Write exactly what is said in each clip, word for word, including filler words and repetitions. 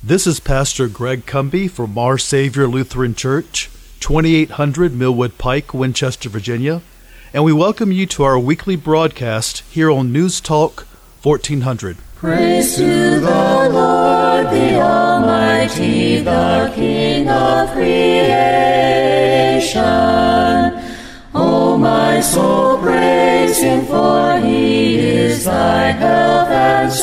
This is Pastor Greg Cumby from Our Savior Lutheran Church, twenty-eight hundred Millwood Pike, Winchester, Virginia, and we welcome you to our weekly broadcast here on News Talk fourteen hundred. Praise to the Lord, the Almighty, the King of creation. O my soul, praise Him, for He is thy health and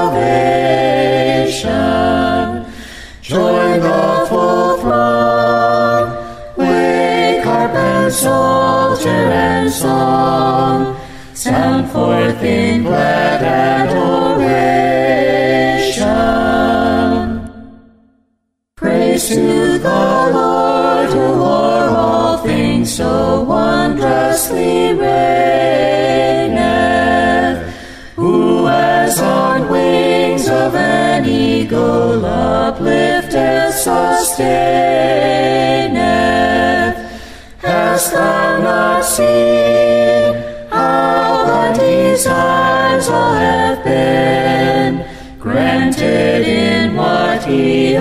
salvation. Join the full throng, wake, harp and psalter and song, sound forth in glad adoration. Praise to the Lord, who o'er all things so wondrously reigneth, who as on wings of an eagle uplifteth, sustaineth. Hast thou not seen how the desires all have been granted in what He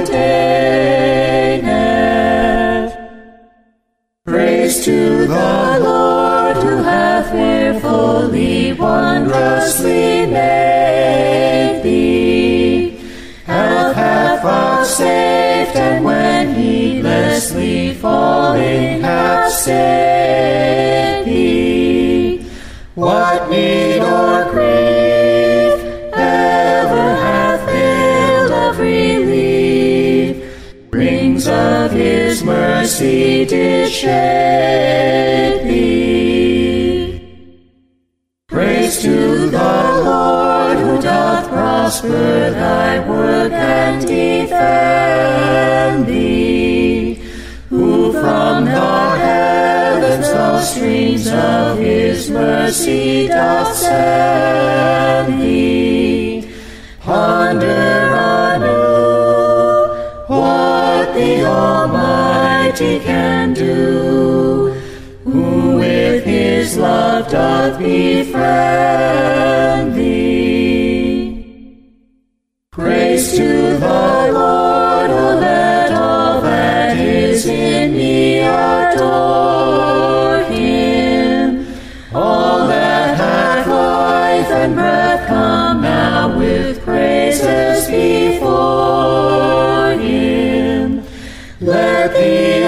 ordaineth? Praise to the Lord, who hath fearfully, wondrously made thee. Health hath vouchsafed, and when heedlessly falling hath saved thee. What need or grief ever hath failed of relief? Rings of His mercy did shade thee. Praise to the Lord, who doth prosper thy work and defend thee, who from the heavens the streams of His mercy doth send thee. Ponder anew what the Almighty can do, who with His love doth befriend thee. Praise to the Lord, O let all that is in me adore Him. All that hath life and breath, come now with praises before Him. Let the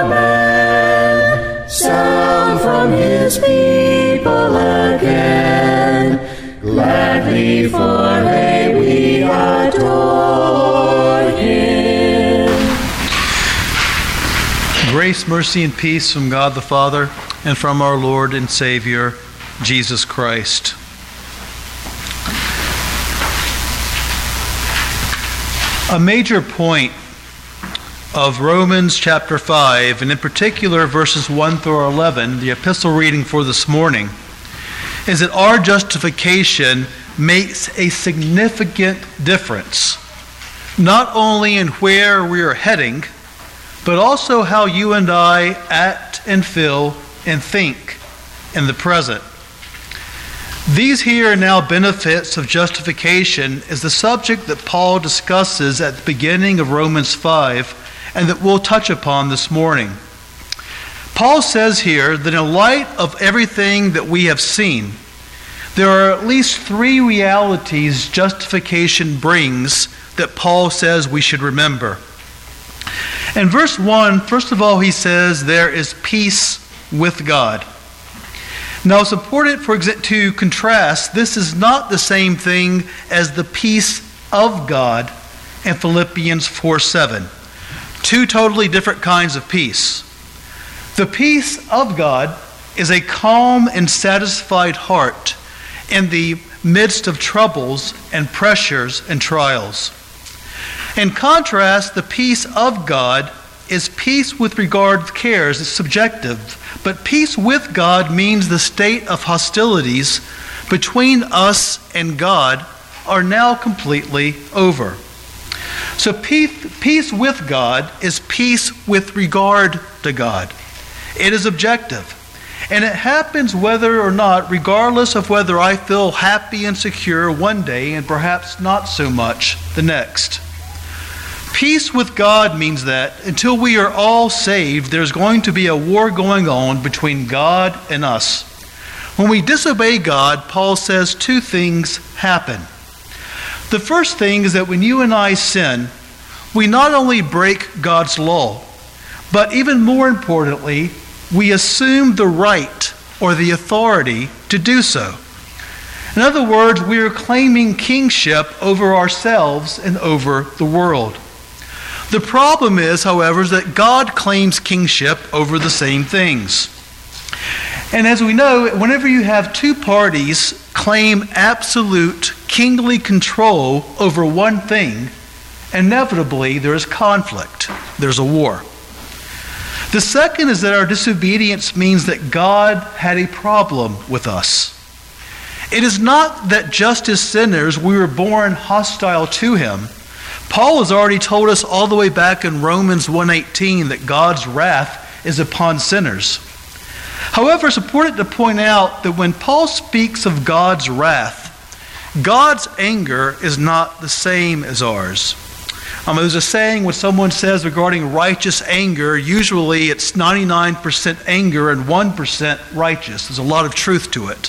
Amen sound from His people again. Gladly for hey, we adore Him. Grace, mercy, and peace from God the Father and from our Lord and Savior, Jesus Christ. A major point of Romans chapter five, and in particular verses one through eleven, the epistle reading for this morning, is that our justification makes a significant difference, not only in where we are heading, but also how you and I act and feel and think in the present. These here and now benefits of justification is the subject that Paul discusses at the beginning of Romans five and that we'll touch upon this morning. Paul says here that in light of everything that we have seen, there are at least three realities justification brings that Paul says we should remember. In verse one, first of all, he says there is peace with God. Now, it's important for to contrast, this is not the same thing as the peace of God in Philippians four seven. Two totally different kinds of peace. The peace of God is a calm and satisfied heart in the midst of troubles and pressures and trials. In contrast, the peace of God is peace with regard to cares. It's subjective. But peace with God means the state of hostilities between us and God are now completely over. So peace, peace with God is peace with regard to God. It is objective. And it happens whether or not, regardless of whether I feel happy and secure one day and perhaps not so much the next. Peace with God means that until we are all saved, there's going to be a war going on between God and us. When we disobey God, Paul says two things happen. The first thing is that when you and I sin, we not only break God's law, but even more importantly, we assume the right or the authority to do so. In other words, we are claiming kingship over ourselves and over the world. The problem is, however, is that God claims kingship over the same things. And as we know, whenever you have two parties claim absolute kingly control over one thing, inevitably there is conflict. There's a war. The second is that our disobedience means that God had a problem with us. It is not that just as sinners we were born hostile to him. Paul has already told us all the way back in Romans one eighteen that God's wrath is upon sinners. However, it's important to point out that when Paul speaks of God's wrath, God's anger is not the same as ours. Um, there's a saying when someone says regarding righteous anger, usually it's ninety-nine percent anger and one percent righteous. There's a lot of truth to it.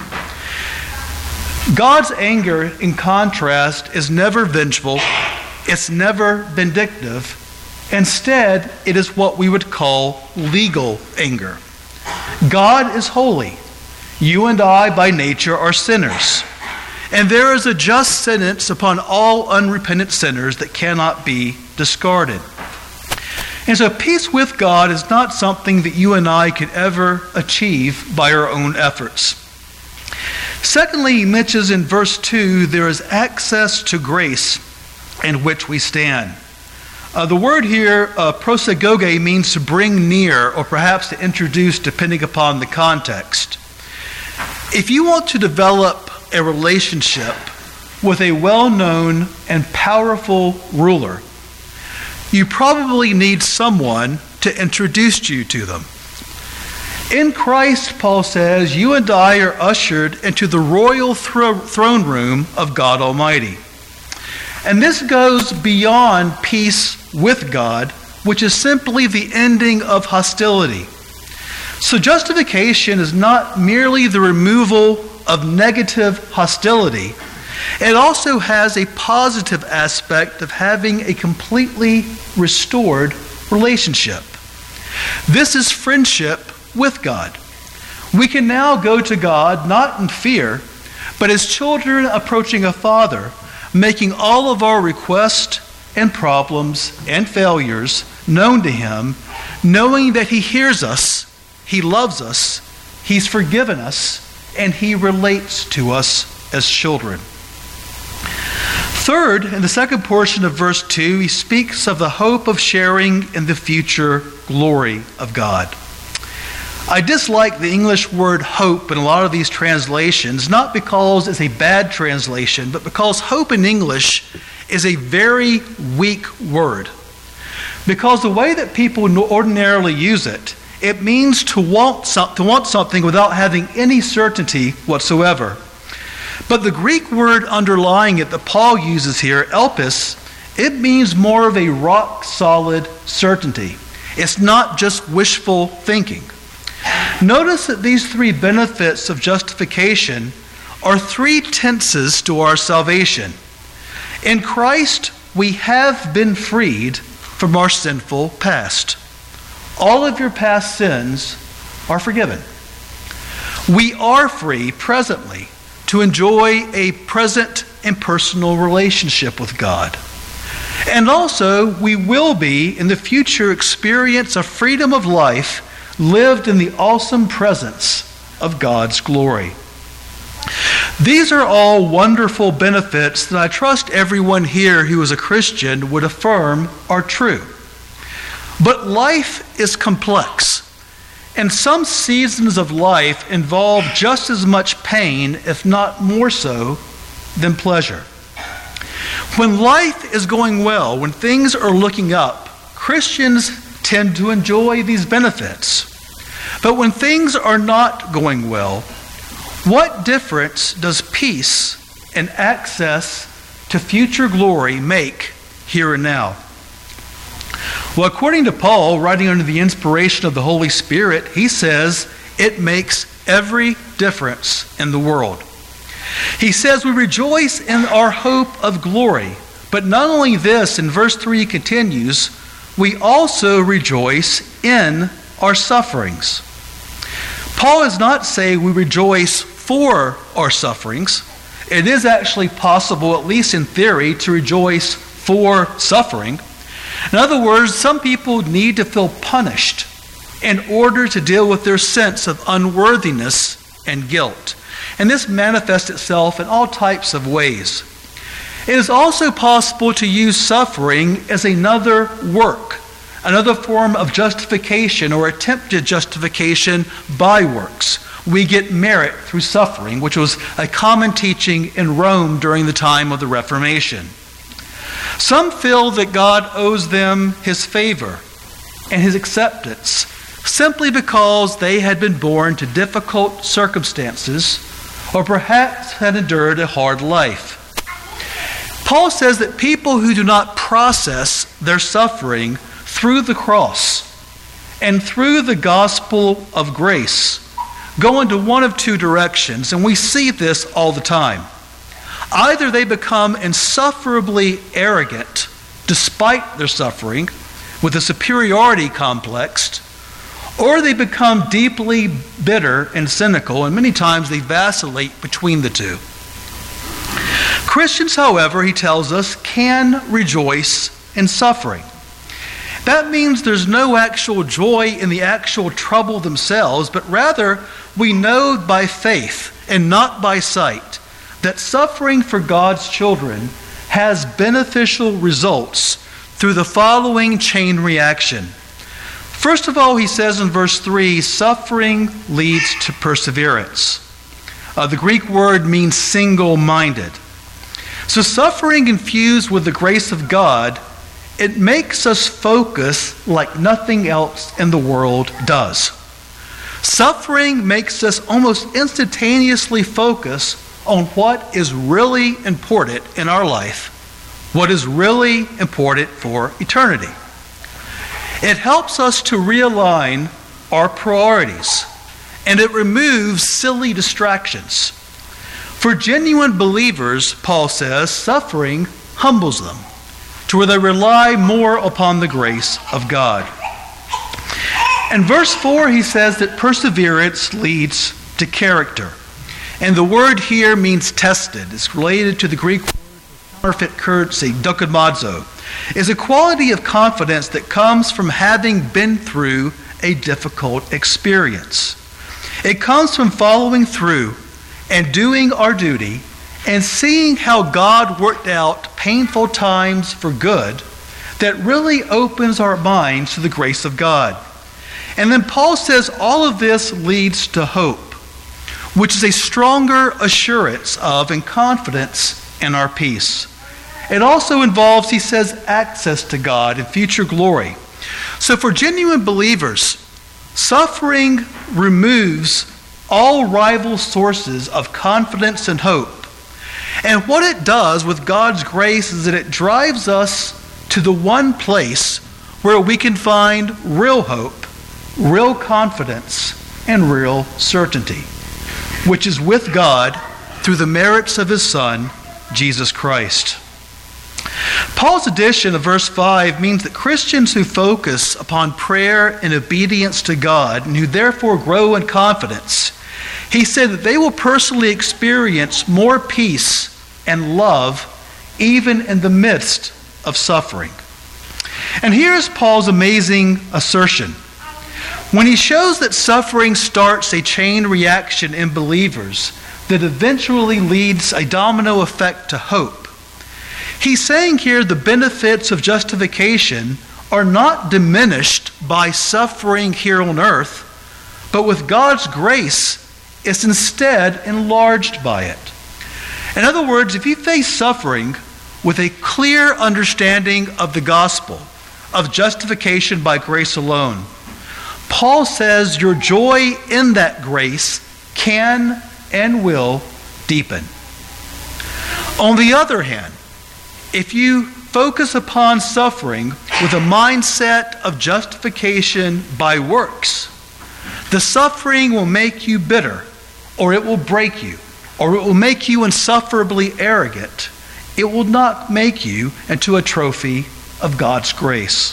God's anger, in contrast, is never vengeful. It's never vindictive. Instead, it is what we would call legal anger. God is holy. You and I, by nature, are sinners. And there is a just sentence upon all unrepentant sinners that cannot be discarded. And so peace with God is not something that you and I could ever achieve by our own efforts. Secondly, he mentions in verse two, there is access to grace in which we stand. Uh, the word here, uh, prosagoge, means to bring near, or perhaps to introduce, depending upon the context. If you want to develop a relationship with a well-known and powerful ruler, you probably need someone to introduce you to them. In Christ, Paul says, you and I are ushered into the royal thro- throne room of God Almighty. And this goes beyond peace with God, which is simply the ending of hostility. So justification is not merely the removal of negative hostility. It also has a positive aspect of having a completely restored relationship. This is friendship with God. We can now go to God not in fear, but as children approaching a father, making all of our requests and problems and failures known to him, knowing that he hears us, he loves us, he's forgiven us, and he relates to us as children. Third, in the second portion of verse two, he speaks of the hope of sharing in the future glory of God. I dislike the English word hope in a lot of these translations, not because it's a bad translation, but because hope in English is a very weak word. Because the way that people ordinarily use it, it means to want, some, to want something without having any certainty whatsoever. But the Greek word underlying it that Paul uses here, elpis, it means more of a rock-solid certainty. It's not just wishful thinking. Notice that these three benefits of justification are three tenses to our salvation. In Christ, we have been freed from our sinful past. All of your past sins are forgiven. We are free presently to enjoy a present and personal relationship with God. And also, we will be in the future experience a freedom of life lived in the awesome presence of God's glory. These are all wonderful benefits that I trust everyone here who is a Christian would affirm are true. But life is complex, and some seasons of life involve just as much pain, if not more so, than pleasure. When life is going well, when things are looking up, Christians tend to enjoy these benefits. But when things are not going well, what difference does peace and access to future glory make here and now? Well, according to Paul, writing under the inspiration of the Holy Spirit, he says it makes every difference in the world. He says we rejoice in our hope of glory. But not only this, in verse three he continues, we also rejoice in our sufferings. Paul does not say we rejoice for our sufferings. It is actually possible, at least in theory, to rejoice for suffering. In other words, some people need to feel punished in order to deal with their sense of unworthiness and guilt. And this manifests itself in all types of ways. It is also possible to use suffering as another work, another form of justification or attempted justification by works. We get merit through suffering, which was a common teaching in Rome during the time of the Reformation. Some feel that God owes them his favor and his acceptance simply because they had been born to difficult circumstances or perhaps had endured a hard life. Paul says that people who do not process their suffering through the cross and through the gospel of grace go into one of two directions, and we see this all the time. Either they become insufferably arrogant despite their suffering with a superiority complex, or they become deeply bitter and cynical, and many times they vacillate between the two. Christians, however, he tells us, can rejoice in suffering. That means there's no actual joy in the actual trouble themselves, but rather we know by faith and not by sight that suffering for God's children has beneficial results through the following chain reaction. First of all, he says in verse three, suffering leads to perseverance. Uh, the Greek word means single-minded. So suffering infused with the grace of God, it makes us focus like nothing else in the world does. Suffering makes us almost instantaneously focus on what is really important in our life, what is really important for eternity. It helps us to realign our priorities, and it removes silly distractions. For genuine believers, Paul says, suffering humbles them to where they rely more upon the grace of God. In verse four, he says that perseverance leads to character. And the word here means tested. It's related to the Greek word for counterfeit currency, dokimazo. It's a quality of confidence that comes from having been through a difficult experience. It comes from following through and doing our duty and seeing how God worked out painful times for good that really opens our minds to the grace of God. And then Paul says all of this leads to hope, which is a stronger assurance of and confidence in our peace. It also involves, he says, access to God and future glory. So for genuine believers, suffering removes all rival sources of confidence and hope. And what it does with God's grace is that it drives us to the one place where we can find real hope, real confidence, and real certainty, which is with God through the merits of his Son, Jesus Christ. Paul's addition of verse five means that Christians who focus upon prayer and obedience to God and who therefore grow in confidence, he said that they will personally experience more peace and love even in the midst of suffering. And here's Paul's amazing assertion. When he shows that suffering starts a chain reaction in believers that eventually leads a domino effect to hope, he's saying here the benefits of justification are not diminished by suffering here on earth, but with God's grace, it's instead enlarged by it. In other words, if you face suffering with a clear understanding of the gospel, of justification by grace alone, Paul says your joy in that grace can and will deepen. On the other hand, if you focus upon suffering with a mindset of justification by works, the suffering will make you bitter, or it will break you, or it will make you insufferably arrogant. It will not make you into a trophy of God's grace.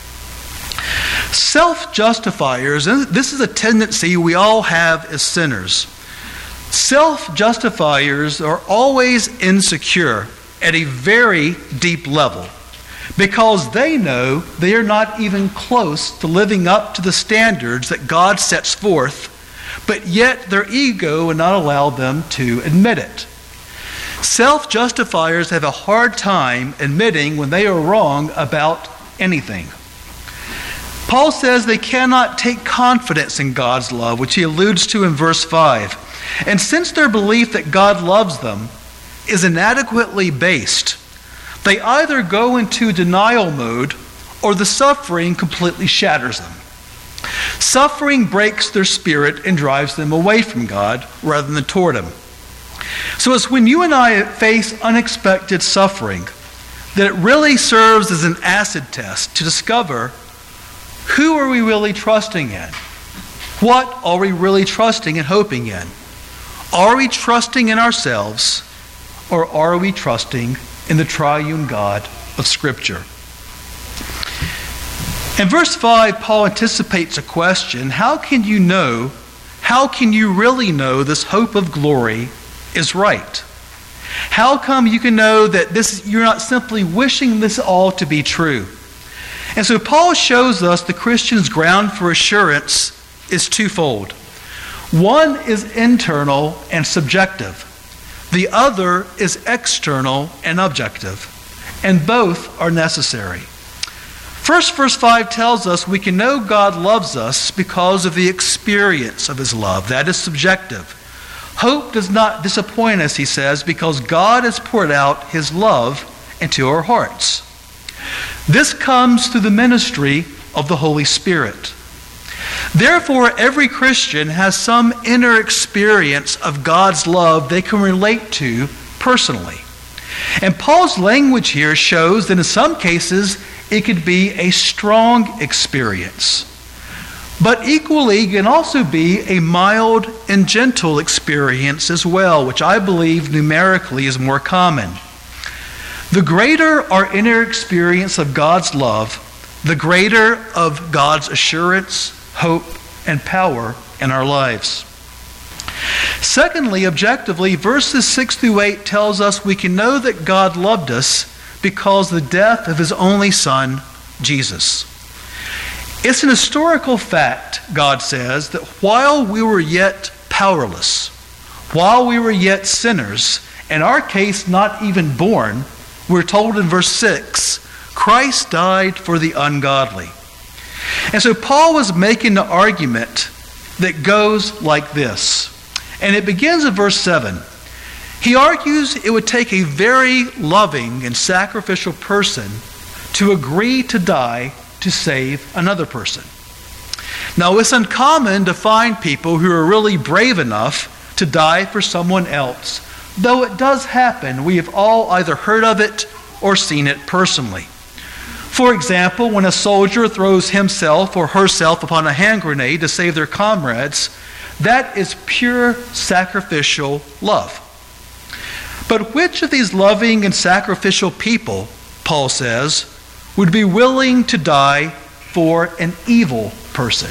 Self-justifiers, and this is a tendency we all have as sinners. Self-justifiers are always insecure at a very deep level because they know they are not even close to living up to the standards that God sets forth, but yet their ego will not allow them to admit it. Self-justifiers have a hard time admitting when they are wrong about anything. Paul says they cannot take confidence in God's love, which he alludes to in verse five. And since their belief that God loves them is inadequately based, they either go into denial mode or the suffering completely shatters them. Suffering breaks their spirit and drives them away from God rather than toward Him. So it's when you and I face unexpected suffering that it really serves as an acid test to discover who are we really trusting in? What are we really trusting and hoping in? Are we trusting in ourselves, or are we trusting in the triune God of Scripture? In verse five, Paul anticipates a question. How can you know, how can you really know this hope of glory is right? How come you can know that this you're not simply wishing this all to be true? And so Paul shows us the Christian's ground for assurance is twofold. One is internal and subjective. The other is external and objective. And both are necessary. First, verse five tells us we can know God loves us because of the experience of His love. That is subjective. Hope does not disappoint us, he says, because God has poured out His love into our hearts. This comes through the ministry of the Holy Spirit. Therefore, every Christian has some inner experience of God's love they can relate to personally. And Paul's language here shows that in some cases it could be a strong experience. But equally, it can also be a mild and gentle experience as well, which I believe numerically is more common. The greater our inner experience of God's love, the greater of God's assurance, hope, and power in our lives. Secondly, objectively, verses six through eight tells us we can know that God loved us because of the death of His only Son, Jesus. It's an historical fact, God says, that while we were yet powerless, while we were yet sinners, in our case not even born, we're told in verse six, Christ died for the ungodly. And so Paul was making the argument that goes like this. And it begins in verse seven. He argues it would take a very loving and sacrificial person to agree to die to save another person. Now, it's uncommon to find people who are really brave enough to die for someone else, though it does happen. We have all either heard of it or seen it personally. For example, when a soldier throws himself or herself upon a hand grenade to save their comrades, that is pure sacrificial love. But which of these loving and sacrificial people, Paul says, would be willing to die for an evil person?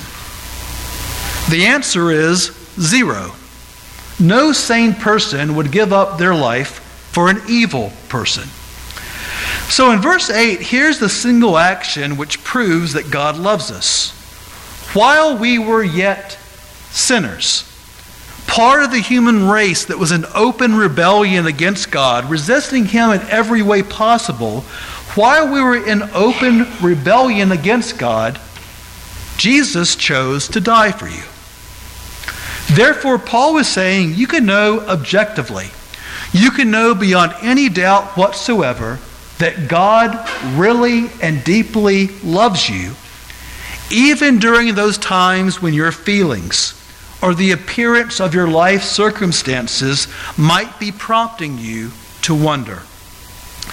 The answer is zero. No sane person would give up their life for an evil person. So in verse eight, here's the single action which proves that God loves us. While we were yet sinners, part of the human race that was in open rebellion against God, resisting Him in every way possible, while we were in open rebellion against God, Jesus chose to die for you. Therefore, Paul was saying you can know objectively, you can know beyond any doubt whatsoever that God really and deeply loves you, even during those times when your feelings or the appearance of your life circumstances might be prompting you to wonder.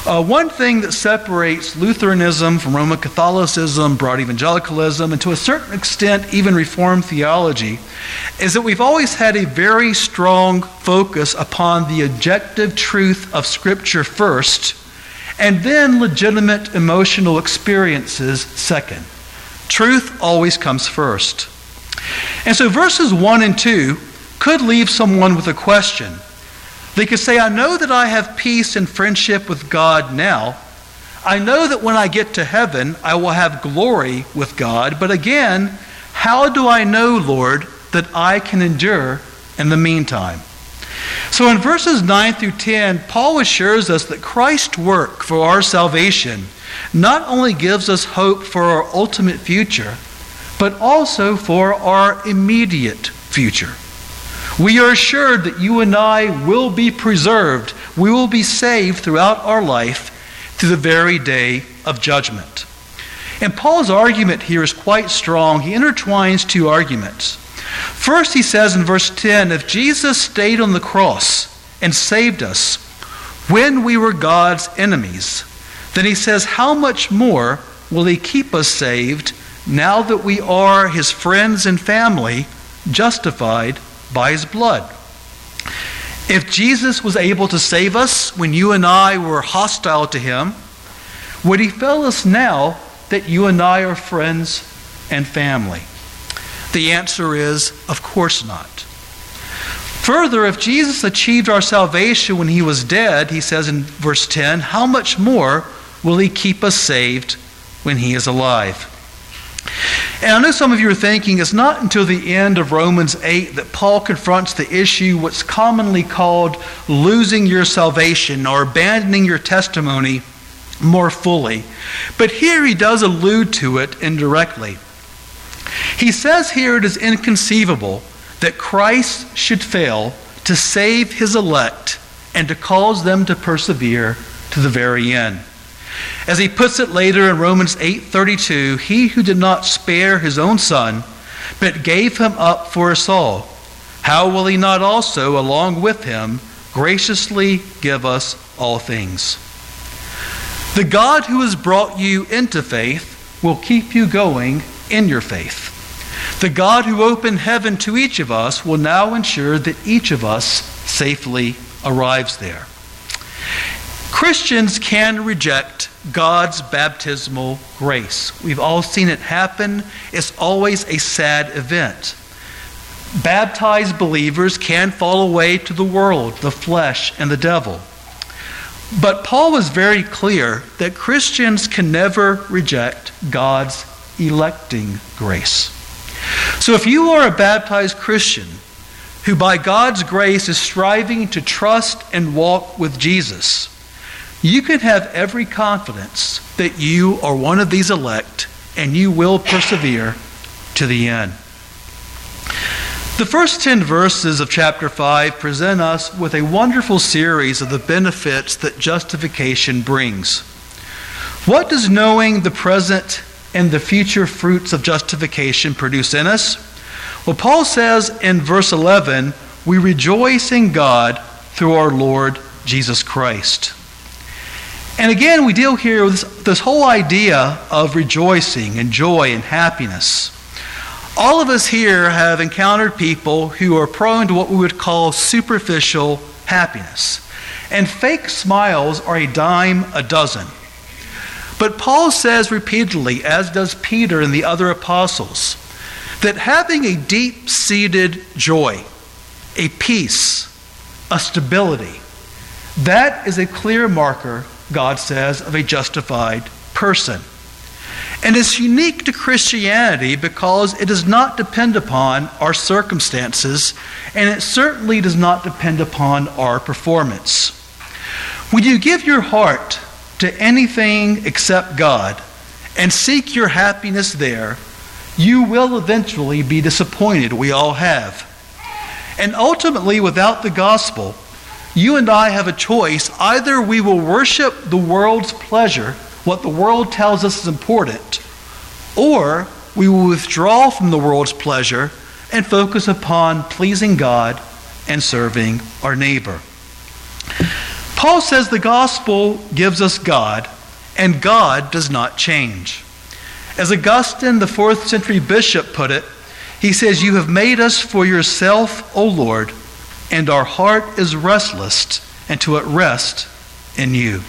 Uh, one thing that separates Lutheranism from Roman Catholicism, broad evangelicalism, and to a certain extent even Reformed theology, is that we've always had a very strong focus upon the objective truth of Scripture first, and then legitimate emotional experiences second. Truth always comes first. And so verses one and two could leave someone with a question. They could say, I know that I have peace and friendship with God now. I know that when I get to heaven, I will have glory with God. But again, how do I know, Lord, that I can endure in the meantime? So in verses nine through ten, Paul assures us that Christ's work for our salvation not only gives us hope for our ultimate future, but also for our immediate future. We are assured that you and I will be preserved. We will be saved throughout our life to the very day of judgment. And Paul's argument here is quite strong. He intertwines two arguments. First, he says in verse ten, if Jesus stayed on the cross and saved us when we were God's enemies, then he says, how much more will he keep us saved now that we are his friends and family, justified by his blood? If Jesus was able to save us when you and I were hostile to him, would he fail us now that you and I are friends and family? The answer is, of course not. Further, if Jesus achieved our salvation when he was dead, he says in verse ten, how much more will he keep us saved when he is alive? And I know some of you are thinking it's not until the end of Romans eight that Paul confronts the issue what's commonly called losing your salvation or abandoning your testimony more fully. But here he does allude to it indirectly. He says here it is inconceivable that Christ should fail to save his elect and to cause them to persevere to the very end. As he puts it later in Romans eight thirty-two, he who did not spare his own son, but gave him up for us all, how will he not also, along with him, graciously give us all things? The God who has brought you into faith will keep you going in your faith. The God who opened heaven to each of us will now ensure that each of us safely arrives there. Christians can reject God's baptismal grace. We've all seen it happen. It's always a sad event. Baptized believers can fall away to the world, the flesh, and the devil. But Paul was very clear that Christians can never reject God's electing grace. So if you are a baptized Christian who by God's grace is striving to trust and walk with Jesus, you can have every confidence that you are one of these elect and you will persevere to the end. The first ten verses of chapter five present us with a wonderful series of the benefits that justification brings. What does knowing the present and the future fruits of justification produce in us? Well, Paul says in verse eleven, we rejoice in God through our Lord Jesus Christ. And again, we deal here with this, this whole idea of rejoicing and joy and happiness. All of us here have encountered people who are prone to what we would call superficial happiness. And fake smiles are a dime a dozen. But Paul says repeatedly, as does Peter and the other apostles, that having a deep-seated joy, a peace, a stability, that is a clear marker, God says, of a justified person. And it's unique to Christianity because it does not depend upon our circumstances, and it certainly does not depend upon our performance. When you give your heart to anything except God and seek your happiness there, you will eventually be disappointed. We all have. And ultimately, without the gospel, you and I have a choice. Either we will worship the world's pleasure, what the world tells us is important, or we will withdraw from the world's pleasure and focus upon pleasing God and serving our neighbor. Paul says the gospel gives us God, and God does not change. As Augustine, the fourth century bishop, put it, he says, "You have made us for yourself, O Lord, and our heart is restless until it rest in you."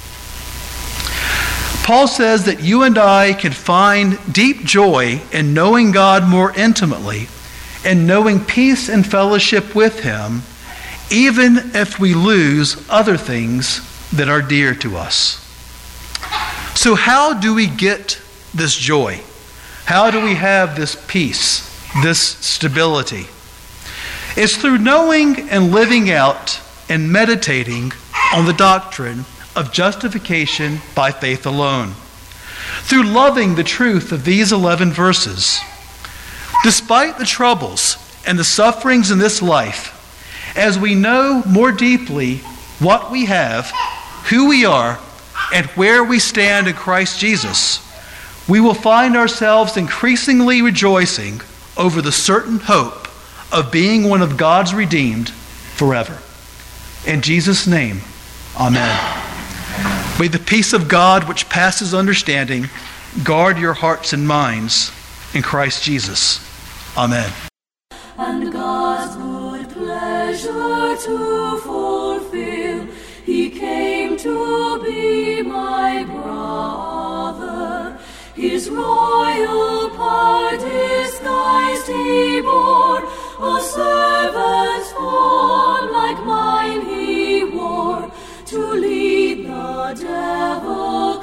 Paul says that you and I can find deep joy in knowing God more intimately and knowing peace and fellowship with Him, even if we lose other things that are dear to us. So how do we get this joy? How do we have this peace, this stability? It's through knowing and living out and meditating on the doctrine of justification by faith alone, through loving the truth of these eleven verses. Despite the troubles and the sufferings in this life, as we know more deeply what we have, who we are, and where we stand in Christ Jesus, we will find ourselves increasingly rejoicing over the certain hope of being one of God's redeemed forever. In Jesus' name, amen. May the peace of God, which passes understanding, guard your hearts and minds in Christ Jesus. Amen. And God's good pleasure to fulfill, He came to be my brother. His royal power disguised He bore, a servant's form like mine He wore, to lead the devil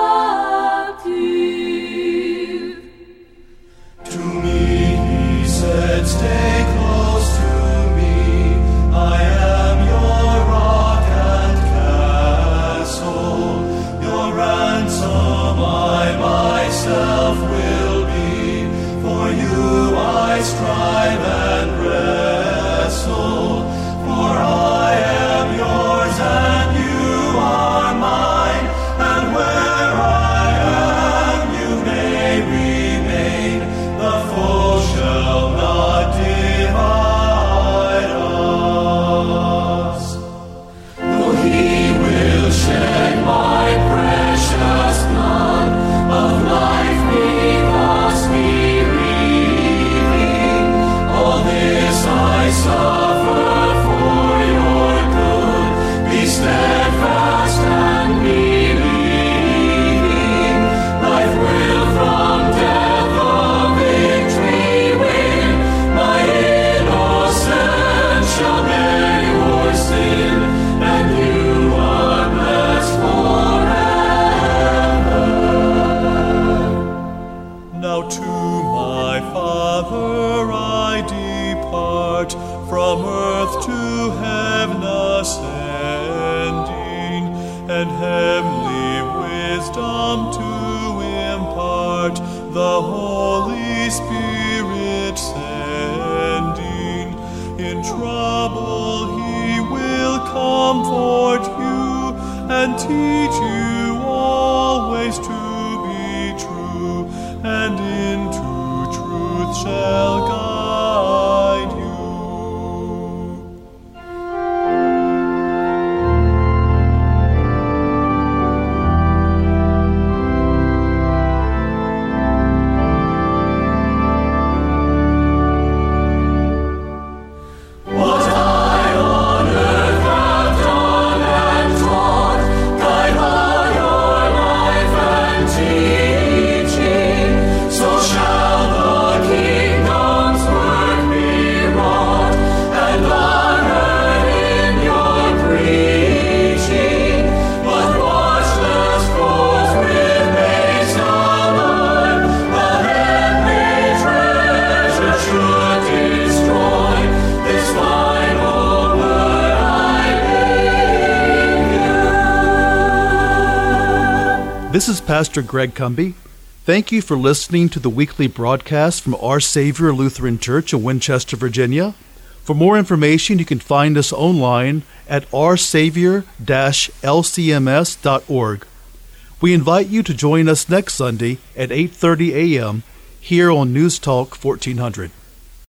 captive. To me He said, "Stay close to me, I am your rock and castle, your ransom I myself will be, for you I strive and wrestle, for I am yours and you are mine, and where I am you may remain, the foe shall not divide us. Though He will shed my precious blood, of life me thus bereaving, all this I suffer for your good. Be steadfast and believing, life will from death a victory win. My innocence shall bear your sin, and you are blessed forever. Now to my Father I depart, from earth to heaven ascending, and heavenly wisdom to impart, the Holy Spirit sending. In trouble He will comfort you, and teach you always to be true, and into truth shall guide you. What I on earth have done and taught, guide all your life and teaching, so shall the kingdom's work be wrought, and honored in your preaching. But watchless foes with base alarm, the heavenly treasure should destroy. This final word I leave you. This is Pastor Greg Cumby. Thank you for listening to the weekly broadcast from Our Savior Lutheran Church in Winchester, Virginia. For more information, you can find us online at r savior dash l c m s dot org. We invite you to join us next Sunday at eight thirty a.m. here on News Talk fourteen hundred.